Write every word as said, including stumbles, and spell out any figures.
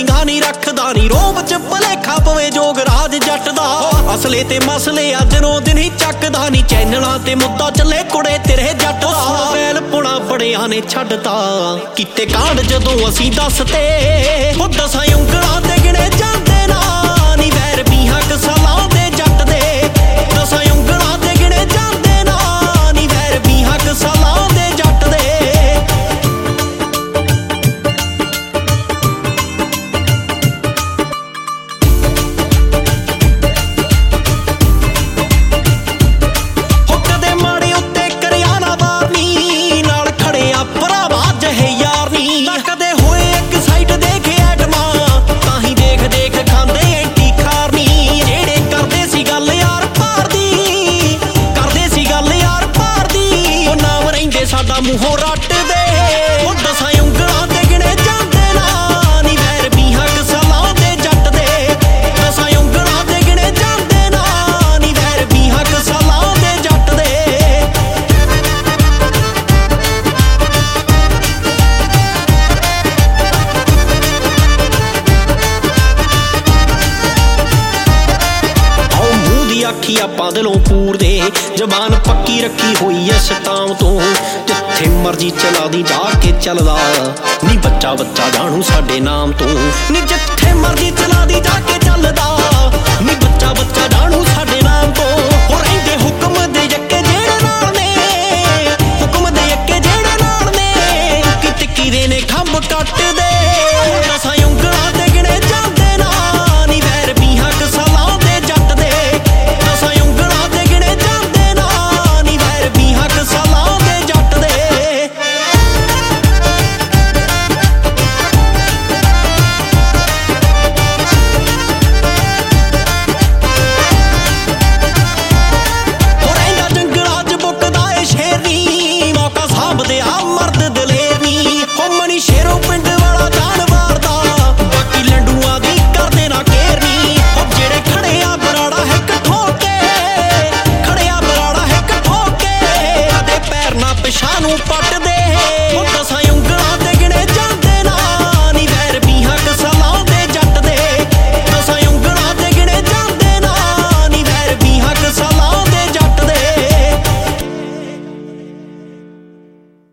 ਨਿਗਾਹ ਨਹੀਂ ਰੱਖਦਾ ਨੀ ਰੋਬ ਚ ਭਲੇਖਾ ਪਵੇ ਜੋਗ ਰਾਜ ਜੱਟ ਦਾ ਅਸਲੇ ਤੇ ਮਸਲੇ ਆ ਦਿਨੋਂ ਦਿਨ ਹੀ ਚੱਕਦਾ ਨੀ ਚੈਨਲਾਂ ਤੇ ਮੁੱਦਾ ਚੱਲੇ ਕੁੜੇ ਤੇਰੇ ਜੱਟ ਦਾ ਵੈਲ ਪੁਣਾ ਬੜਿਆਂ ਨੇ ਛੱਡਤਾ ਕੀਤੇ ਕਾਂਡ ਜਦੋਂ ਅਸੀਂ ਦੱਸਤੇ ਉਹ ਦਸਾਂ ਉਂਗਲਾਂ ਤੇ ਗਿਣੇ ਜਾਂਦੇ ਨਾ ਨੀ ਵੈਰ ਵੀਹਾਂ ਕ ਸਾਲਾਂ ਦੇ ਜੱਟ ਦੇ ਦਸਾਂ ਉਂਗਲਾਂ ਤੇ ਗਿਣੇ ਜਾਂਦੇ ਨਾ ਨੀ ਵੈਰ ਵੀਹਾਂ ਕ ਸਾਲਾਂ ਦੇ ਜੱਟ ਦੇ ਸਾਡਾ ਮੂੰਹੋਂ ਰੱਟਦੇ ਉਹ ਦਸਾਂ ਉਂਗਲਾਂ ਤੇ ਗਿਣੇ ਜਾਂਦੇ ਨਾ ਨੀ ਵੈਰ ਵੀਹਾਂ ਕ ਸਾਲਾਂ ਦੇ ਜੱਟ ਦੇ ਦਸਾਂ ਉਂਗਲਾਂ ਤੇ ਗਿਣੇ ਜਾਂਦੇ ਨਾ ਨੀ ਵੈਰ ਵੀਹਾਂ ਕ ਸਾਲਾਂ ਦੇ ਜੱਟ ਦੇ ਆਓ ਮੂੰਹ ਦੀ ਆਖੀ ਆਪਾਂ ਦਿਲੋਂ ਪੂਰਦੇ ਜ਼ਬਾਨ ਪੱਕੀ ਰੱਖੀ ਹੋਈ ਐ ਸਟਾਮ ਤੋਂ ਜਿੱਥੇ ਮਰਜੀ ਚਲਾ ਦੀ ਜਾ ਕੇ ਚੱਲਦਾ ਨੀ ਬੱਚਾ ਬੱਚਾ ਜਾਣੂ ਸਾਡੇ ਨਾਮ ਤੋਂ ਨੀ ਜਿੱਥੇ ਮਰਜੀ ਚਲਾ ਦੀ ਜਾ ਕੇ ਚੱਲਦਾ ਨੀ ਬੱਚਾ ਬੱਚਾ ਜਾਣੂ